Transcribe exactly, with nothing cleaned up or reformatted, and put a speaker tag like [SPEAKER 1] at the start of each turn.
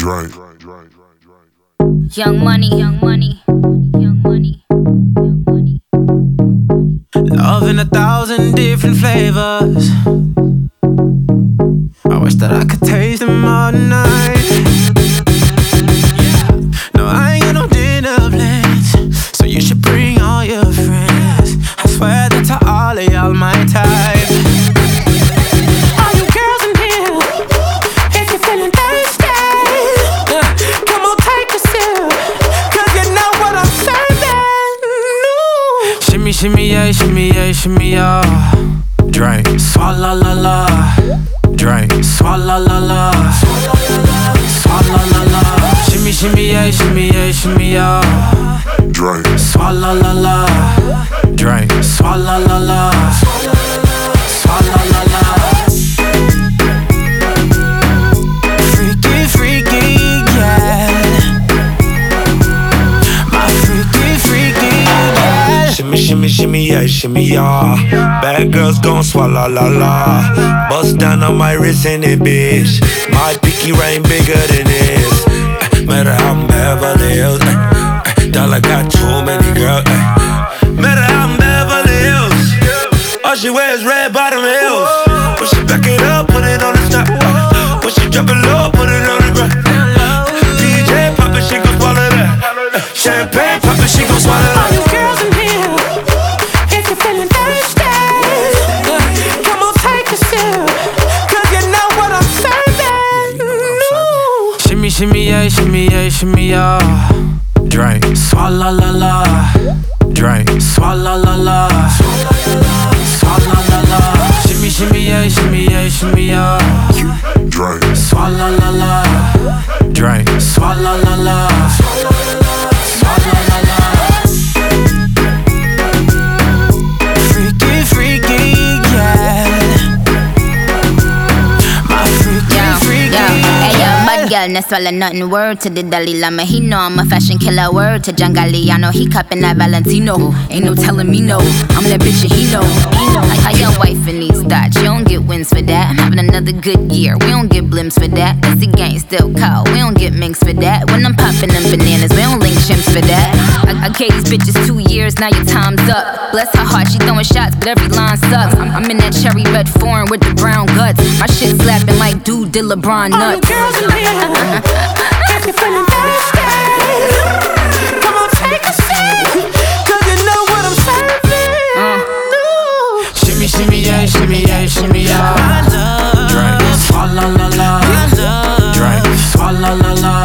[SPEAKER 1] Drink.
[SPEAKER 2] Young money, young money, young money, young money.
[SPEAKER 3] Love in a thousand different flavors. I wish that I could taste them all night. No, I ain't got no dinner plans, so you should bring all your friends. I swear that to all of y'all my type. All you girls in here, if you're feeling thirsty, uh, come on take a sip, cause you know what I'm serving. No. Shimmy, shimmy, yeah, shimmy, yeah, shimmy, yeah. Drink, swalla la la. Drink, swalla la la. Swalla la la. Shimmy, shimmy, yeah, shimmy, yeah, shimmy, yeah.
[SPEAKER 1] Drink.
[SPEAKER 3] Swalla la la. Drink, swalla la la. Swalla la la. Freaky, freaky, yeah. My freaky, freaky, yeah.
[SPEAKER 4] Shimmy, shimmy, shimmy, yeah, shimmy, yeah. Bad girls gon' swallow la la. Bust down on my wrist in it, bitch. My pinky ring bigger than this. Uh, matter how I'm Beverly Hills. Uh, uh, dollar got too many girls. Uh, matter how I'm Beverly Hills. All she wears red bottom heels. When she back it up, put it on the top. Uh, when she drop it low, put it on the ground. D J pop it, she gon' swallow that. Uh, champagne pop it, she gon' swallow that.
[SPEAKER 3] All you girls in here, if you're feeling thirsty, uh, come on take a sip, cause you know what I'm serving. No. Shimmy, shimmy, yeah, shimmy, yeah, shimmy, yeah. Drink, swalla la la. Drink, swalla la la. Swalla la la. Shimmy, shimmy, yeah, shimmy, yeah, shimmy, yeah.
[SPEAKER 1] Drink.
[SPEAKER 3] Swalla la la. Drink, swalla la la. Swalla la la. Freaky, freaky, yeah. My freaky,
[SPEAKER 2] Yo,
[SPEAKER 3] freaky,
[SPEAKER 2] yo, hey yo,
[SPEAKER 3] yeah.
[SPEAKER 2] bad girl, no swallow nothing. Word to the Dalai Lama, he know I'm a fashion killer. Word to John Galliano, he cupping that Valentino. Ain't no telling me no, I'm that bitch and he know. He know. Like how your wife in these thoughts, you don't get wins for that. I'm having another good year, we don't get blimps for that. That's the gang still cold, we don't get minks for that. When I'm popping them bananas, we don't link chimps for that. I, I gave these bitches two years, now your time's up. Bless her heart, she throwing shots, but every line sucks. I'm, I'm in that cherry red foreign with the brown guts. My shit slapping like dude did LeBron
[SPEAKER 3] All you
[SPEAKER 2] nuts.
[SPEAKER 3] girls in here, if you're feeling thirsty, come on take a sip, cause you know what I'm serving. No. Shimmy, shimmy, yeah, shimmy, yeah, shimmy, yeah. Drink, swalla la la. Drink, swalla la la.